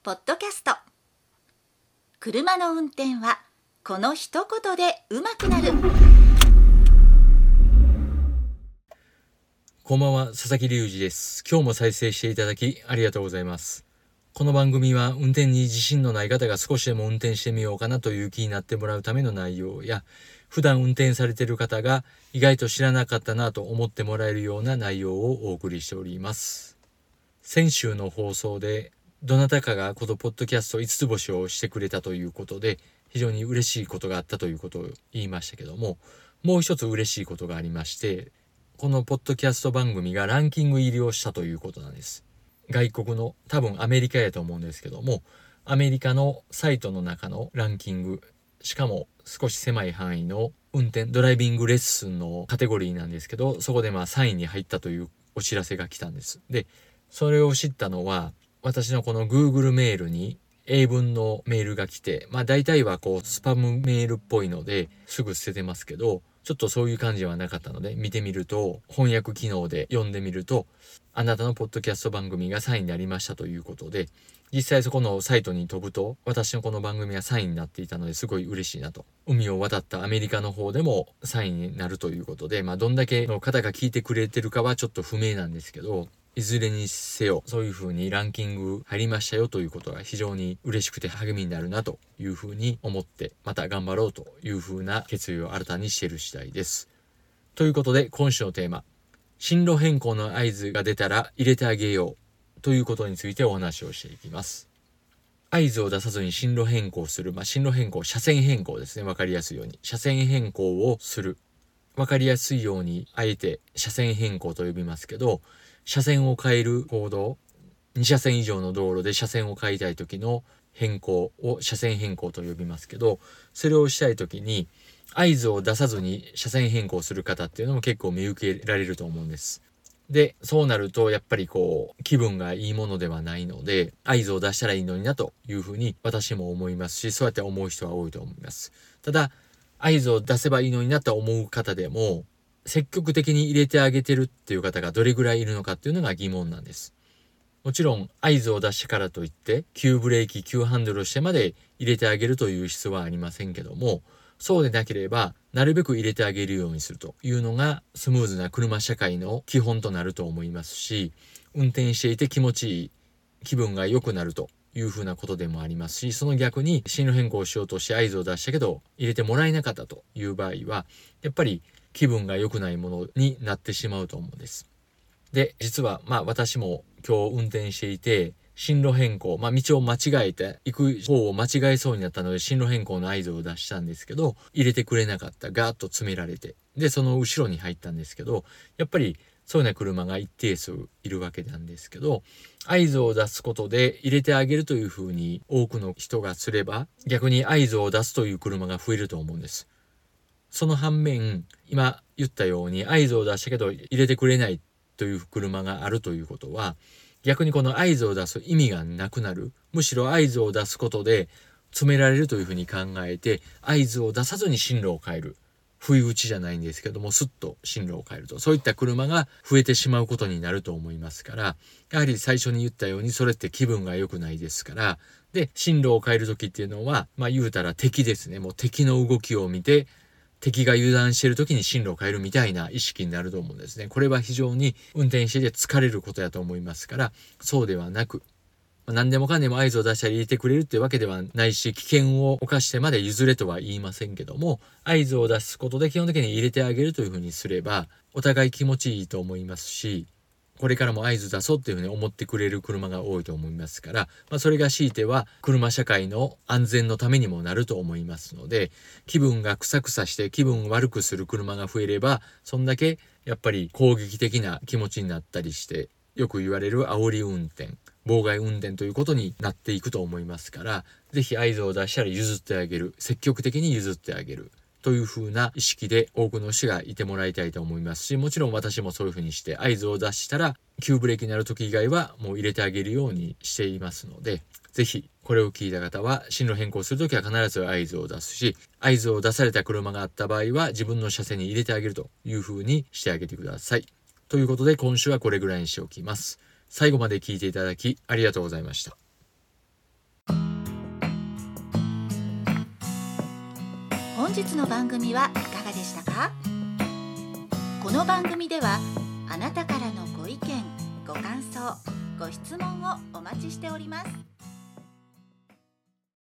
ポッドキャスト。車の運転はこの一言で上手くなる。 こんばんは、佐々木隆二です。今日も再生していただきありがとうございます。この番組は運転に自信のない方が少しでも運転してみようかなという気になってもらうための内容や、普段運転されている方が意外と知らなかったなと思ってもらえるような内容をお送りしております。先週の放送でどなたかがこのポッドキャスト5つ星をしてくれたということで、非常に嬉しいことがあったということを言いましたけども、もう一つ嬉しいことがありまして、このポッドキャスト番組がランキング入りをしたということなんです。外国の、多分アメリカやと思うんですけども、アメリカのサイトの中のランキング、しかも少し狭い範囲のドライビングレッスンのカテゴリーなんですけど、そこで3位に入ったというお知らせが来たんです。で、それを知ったのは、私のこの Google メールに英文のメールが来て、大体はスパムメールっぽいのですぐ捨ててますけど、ちょっとそういう感じはなかったので見てみると、翻訳機能で読んでみると、あなたのポッドキャスト番組が3位になりましたということで、実際そこのサイトに飛ぶと私のこの番組が3位になっていたのですごい嬉しいなと。海を渡ったアメリカの方でも3位になるということで、どんだけの方が聞いてくれてるかはちょっと不明なんですけど、いずれにせよそういう風にランキング入りましたよということが非常に嬉しくて励みになるなという風に思って、また頑張ろうという風な決意を新たにしている次第です。ということで今週のテーマ、進路変更の合図が出たら入れてあげようということについてお話をしていきます。合図を出さずに進路変更する、進路変更、車線変更ですね。わかりやすいように車線変更をする。わかりやすいようにあえて車線変更と呼びますけど、車線を変える行動、2車線以上の道路で車線を変えたい時の変更を車線変更と呼びますけど、それをしたい時に合図を出さずに車線変更する方っていうのも結構見受けられると思うんです。で、そうなるとやっぱり気分がいいものではないので、合図を出したらいいのになというふうに私も思いますし、そうやって思う人は多いと思います。ただ、合図を出せばいいのになと思う方でも、積極的に入れてあげてるっていう方がどれぐらいいるのかっていうのが疑問なんです。もちろん合図を出してからといって急ブレーキ、急ハンドルをしてまで入れてあげるという必要はありませんけども、そうでなければなるべく入れてあげるようにするというのがスムーズな車社会の基本となると思いますし、運転していて気持ちいい、気分が良くなるというふうなことでもありますし、その逆に進路変更しようとして合図を出したけど入れてもらえなかったという場合は、やっぱり気分が良くないものになってしまうと思うんです。で、実は私も今日運転していて、進路変更、道を間違えて行く方を間違えそうになったので進路変更の合図を出したんですけど、入れてくれなかった。ガーッと詰められて、でその後ろに入ったんですけど、やっぱりそういうような車が一定数いるわけなんですけど、合図を出すことで入れてあげるというふうに多くの人がすれば、逆に合図を出すという車が増えると思うんです。その反面、今言ったように合図を出したけど入れてくれないという車があるということは、逆にこの合図を出す意味がなくなる。むしろ合図を出すことで詰められるというふうに考えて、合図を出さずに進路を変える。不意打ちじゃないんですけども、スッと進路を変えると。そういった車が増えてしまうことになると思いますから、やはり最初に言ったようにそれって気分が良くないですから、で、進路を変えるときっていうのは、言うたら敵ですね。もう敵の動きを見て、敵が油断している時に進路を変えるみたいな意識になると思うんですね。これは非常に運転していて疲れることだと思いますから、そうではなく、何でもかんでも合図を出したり入れてくれるってわけではないし、危険を冒してまで譲れとは言いませんけども、合図を出すことで基本的に入れてあげるというふうにすれば、お互い気持ちいいと思いますし、これからも合図出そうっていうふうに思ってくれる車が多いと思いますから、それが強いては車社会の安全のためにもなると思いますので、気分がクサクサして気分悪くする車が増えれば、そんだけやっぱり攻撃的な気持ちになったりして、よく言われる煽り運転、妨害運転ということになっていくと思いますから、ぜひ合図を出したら譲ってあげる、積極的に譲ってあげるという風な意識で多くの人がいてもらいたいと思いますし、もちろん私もそういう風にして合図を出したら急ブレーキになる時以外はもう入れてあげるようにしていますので、ぜひこれを聞いた方は進路変更するときは必ず合図を出すし、合図を出された車があった場合は自分の車線に入れてあげるという風にしてあげてください。ということで今週はこれぐらいにしておきます。最後まで聞いていただきありがとうございました。 本日の番組はいかがでしたか？この番組ではあなたからのご意見、ご感想、ご質問をお待ちしております。